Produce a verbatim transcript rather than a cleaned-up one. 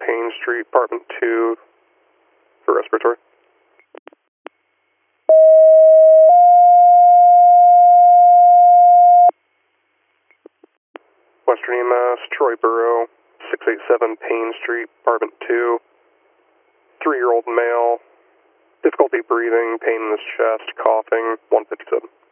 Payne Street, apartment two, for respiratory. Western E M S, Troy Borough, six eight seven Payne Street, apartment two, three-year-old male, difficulty breathing, pain in his chest, coughing, one fifty-seven.